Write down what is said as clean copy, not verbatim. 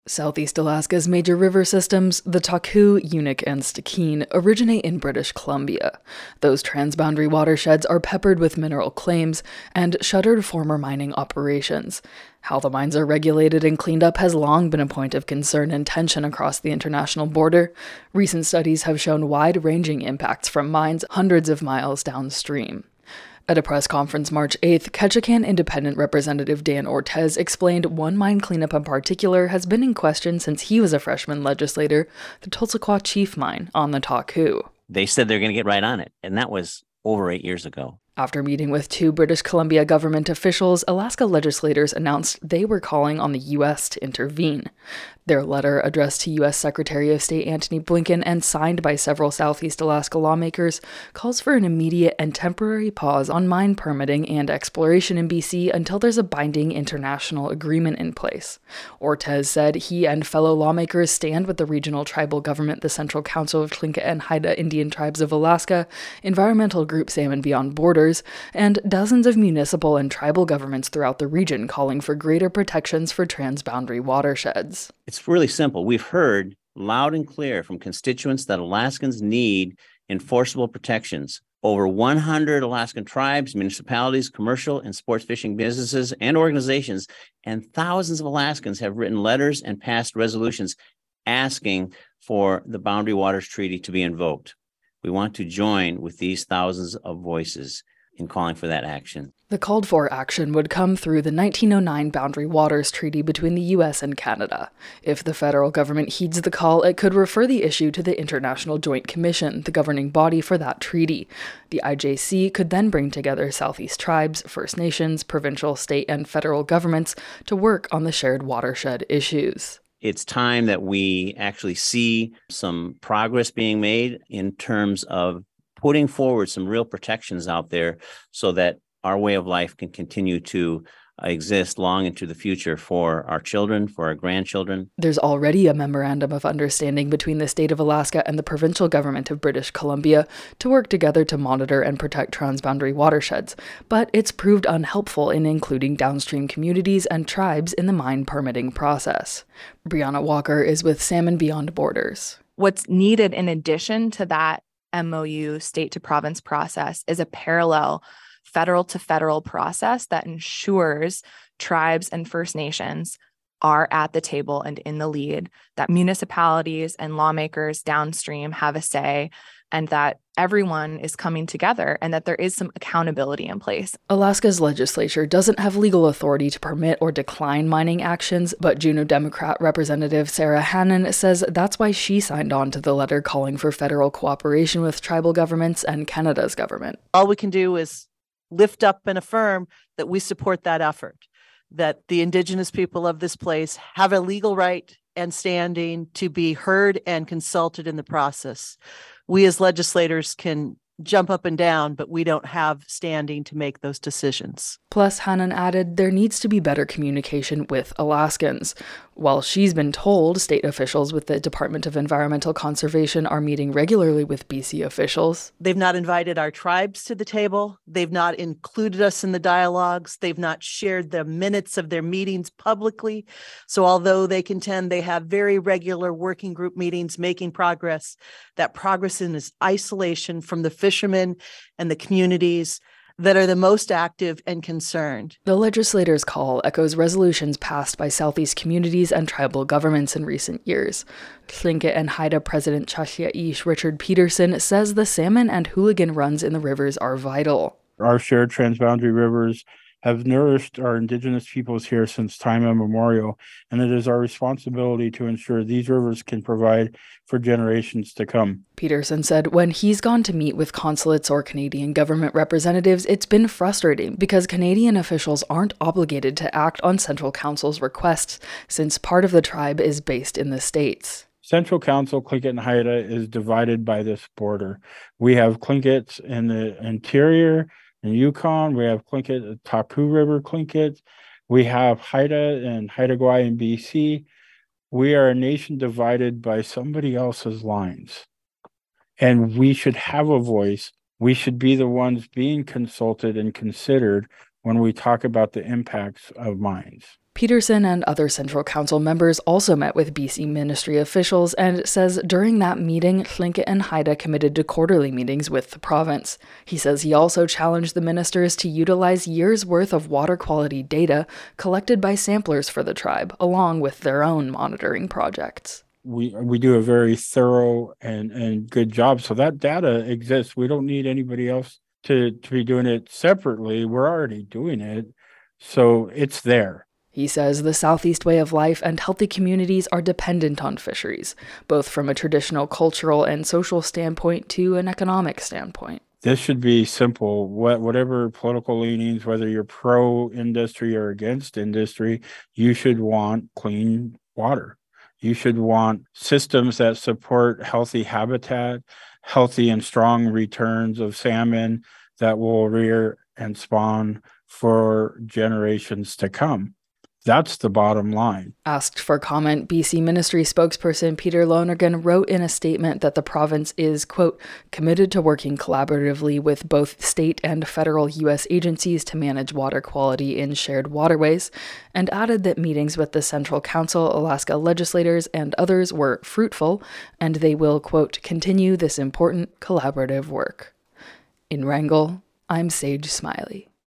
Southeast Alaska's major river systems, the Taku, Unuk, and Stikine, originate in British Columbia. Those transboundary watersheds are peppered with mineral claims and shuttered former mining operations. How the mines are regulated and cleaned up has long been a point of concern and tension across the international border. Recent studies have shown wide-ranging impacts from mines hundreds of miles downstream. At a press conference March 8th, Ketchikan Independent Representative Dan Ortez explained one mine cleanup in particular has been in question since he was a freshman legislator, the Tulsaquah Chief Mine on the Taku. They said they're going to get right on it, and that was over 8 years ago. After meeting with two British Columbia government officials, Alaska legislators announced they were calling on the U.S. to intervene. Their letter, addressed to U.S. Secretary of State Antony Blinken and signed by several Southeast Alaska lawmakers, calls for an immediate and temporary pause on mine permitting and exploration in BC until there's a binding international agreement in place. Ortez said he and fellow lawmakers stand with the regional tribal government, the Central Council of Tlingit and Haida Indian Tribes of Alaska, environmental group Salmon Beyond Borders, and dozens of municipal and tribal governments throughout the region calling for greater protections for transboundary watersheds. It's really simple. We've heard loud and clear from constituents that Alaskans need enforceable protections. Over 100 Alaskan tribes, municipalities, commercial and sports fishing businesses, and organizations, and thousands of Alaskans have written letters and passed resolutions asking for the Boundary Waters Treaty to be invoked. We want to join with these thousands of voices in calling for that action. The called for action would come through the 1909 Boundary Waters Treaty between the U.S. and Canada. If the federal government heeds the call, it could refer the issue to the International Joint Commission, the governing body for that treaty. The IJC could then bring together Southeast tribes, First Nations, provincial, state, and federal governments to work on the shared watershed issues. It's time that we actually see some progress being made in terms of putting forward some real protections out there so that our way of life can continue to exist long into the future for our children, for our grandchildren. There's already a memorandum of understanding between the state of Alaska and the provincial government of British Columbia to work together to monitor and protect transboundary watersheds, but it's proved unhelpful in including downstream communities and tribes in the mine permitting process. Brianna Walker is with Salmon Beyond Borders. What's needed in addition to that MOU state to province process is a parallel federal to federal process that ensures tribes and First Nations are at the table and in the lead, that municipalities and lawmakers downstream have a say, and that everyone is coming together and that there is some accountability in place. Alaska's legislature doesn't have legal authority to permit or decline mining actions, but Juneau Democrat Representative Sarah Hannon says that's why she signed on to the letter calling for federal cooperation with tribal governments and Canada's government. All we can do is lift up and affirm that we support that effort, that the Indigenous people of this place have a legal right and standing to be heard and consulted in the process. We as legislators can jump up and down, but we don't have standing to make those decisions. Plus, Hannon added there needs to be better communication with Alaskans. While she's been told state officials with the Department of Environmental Conservation are meeting regularly with BC officials, they've not invited our tribes to the table. They've not included us in the dialogues. They've not shared the minutes of their meetings publicly. So although they contend they have very regular working group meetings making progress, that progress in is isolation from the fishermen and the communities that are the most active and concerned. The legislators' call echoes resolutions passed by Southeast communities and tribal governments in recent years. Tlingit and Haida President Chashiaish Richard Peterson says the salmon and hooligan runs in the rivers are vital. Our shared transboundary rivers have nourished our Indigenous peoples here since time immemorial, and it is our responsibility to ensure these rivers can provide for generations to come. Peterson said when he's gone to meet with consulates or Canadian government representatives, it's been frustrating because Canadian officials aren't obligated to act on Central Council's requests, since part of the tribe is based in the States. Central Council, Tlingit and Haida, is divided by this border. We have Tlingits in the interior, in Yukon, we have Tlingit, Taku River Tlingit. We have Haida and Haida Gwaii in BC. We are a nation divided by somebody else's lines. And we should have a voice. We should be the ones being consulted and considered when we talk about the impacts of mines. Peterson and other Central Council members also met with BC ministry officials and says during that meeting, Tlingit and Haida committed to quarterly meetings with the province. He says he also challenged the ministers to utilize years' worth of water quality data collected by samplers for the tribe, along with their own monitoring projects. We do a very thorough and good job. So that data exists. We don't need anybody else to be doing it separately. We're already doing it. So it's there. He says the Southeast way of life and healthy communities are dependent on fisheries, both from a traditional cultural and social standpoint to an economic standpoint. This should be simple. Whatever political leanings, whether you're pro-industry or against industry, you should want clean water. You should want systems that support healthy habitat, healthy and strong returns of salmon that will rear and spawn for generations to come. That's the bottom line. Asked for comment, BC Ministry spokesperson Peter Lonergan wrote in a statement that the province is, quote, committed to working collaboratively with both state and federal U.S. agencies to manage water quality in shared waterways, and added that meetings with the Central Council, Alaska legislators, and others were fruitful, and they will, quote, continue this important collaborative work. In Wrangell, I'm Sage Smiley.